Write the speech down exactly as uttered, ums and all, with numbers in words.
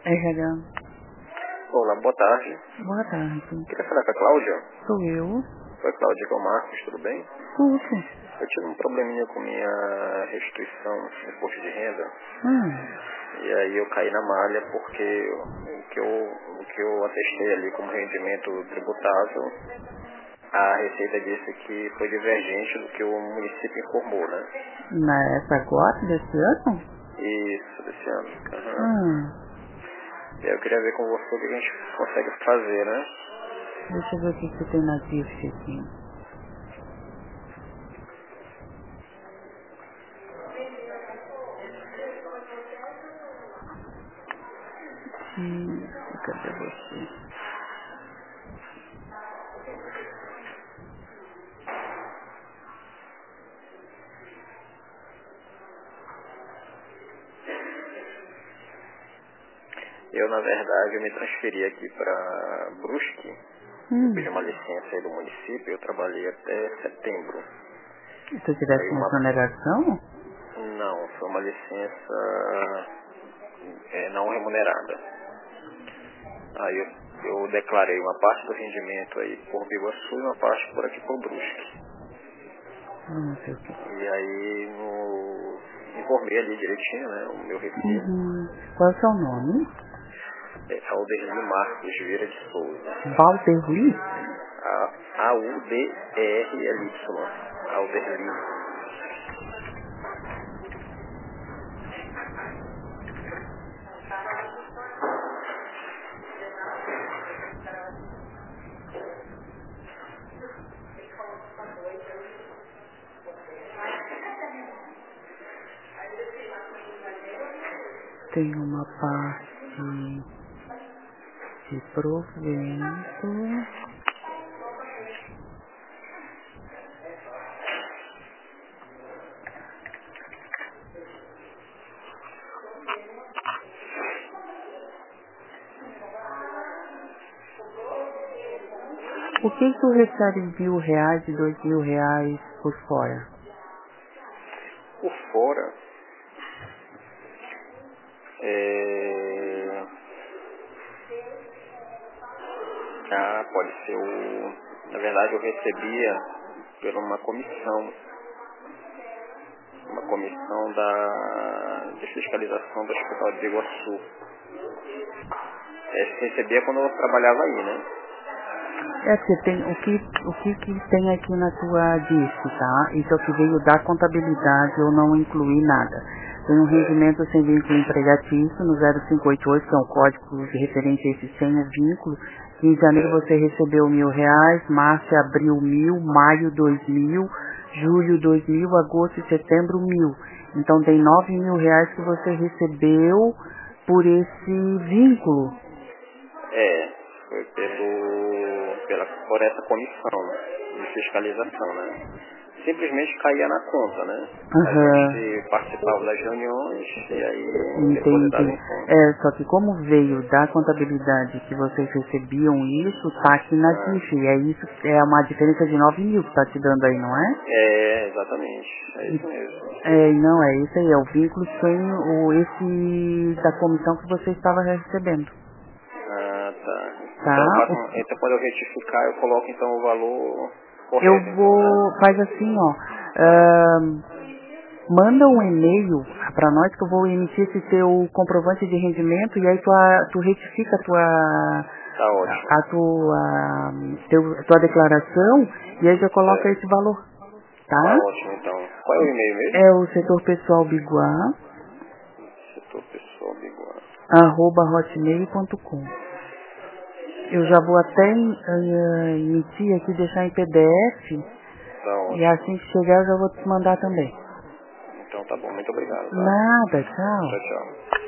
R H. Olá, boa tarde. Boa tarde. Queria falar com a Cláudia. Sou eu. Oi, Cláudia, que é o Marcos, tudo bem? Tudo. Eu tive um probleminha com minha restituição no imposto de renda. Hum. E aí eu caí na malha porque o que eu, o que eu atestei ali como rendimento tributável, a Receita disse que foi divergente do que o município informou, né? Mas agora, desse ano? Isso, desse ano. Uhum. Hum. E aí eu queria ver com você o que a gente consegue fazer, né? Deixa eu ver o que você tem na gift aqui. Hum. Cadê você? Eu, na verdade, eu me transferi aqui para Brusque. Eu Hum. pedi uma licença aí do município, eu trabalhei até setembro. Tu tivesse Foi uma uma... exoneração? Não, foi uma licença é, não remunerada. Aí eu, eu declarei uma parte do rendimento aí por Biguaçu e uma parte por aqui por Brusque. Não sei o que. E aí no... informei ali direitinho, né, o meu recibo. Uhum. Qual é o seu nome? É Alderli Marcos Vieira de Souza. Valderli? A U D E R L Y. Alderli. Tem uma parte de provento. O que tu recebe mil reais e dois mil reais por fora? Por fora, é... ah, pode ser o... Na verdade, eu recebia por uma comissão. Uma comissão da... de fiscalização do Hospital de Iguaçu. É, recebia quando eu trabalhava aí, né? É porque tem o que o que, que tem aqui na tua disco, tá? Isso é o que veio da contabilidade, eu não incluí nada. Tem um rendimento sem vínculo empregatício no zero cinco oito oito, que é um código de referente a esse sem o vínculo. Que em janeiro você recebeu mil reais, março e abril mil, maio dois mil, julho dois mil, agosto e setembro mil. Então tem nove mil reais que você recebeu por esse vínculo. É, foi pelo, pela, por essa comissão, né, de fiscalização, né? Simplesmente caía na conta, né? A Aham. gente participava das reuniões e aí depositava Entendi. em conta. É, só que como veio da contabilidade que vocês recebiam isso, tá aqui na Ah, GIF. E é isso, é uma diferença de nove mil que tá te dando aí, não é? é, exatamente. É isso E- mesmo. É, não, é isso aí, é o vínculo sem o, esse da comissão que você estava recebendo, Ah, tá. Então, eu tá? faço, um- então quando eu retificar, eu coloco então o valor Eu correto, então, né? vou, faz assim, ó, Ah, ahn, manda um e-mail para nós que eu vou emitir esse teu comprovante de rendimento e aí tu, a- tu retifica a tua tá ótimo. a tua, teu, tua declaração e aí já coloca Certo. esse valor, Tá tá? ótimo, então. Qual é o e-mail mesmo? É o setor pessoal biguá, Setor pessoal Biguá. arroba hotmail ponto com. Eu já vou até eh, emitir aqui, deixar em P D F Tá e ótimo. assim que chegar eu já vou te mandar também. Então tá bom, muito obrigado, tá? Nada, tchau. Tchau, tchau.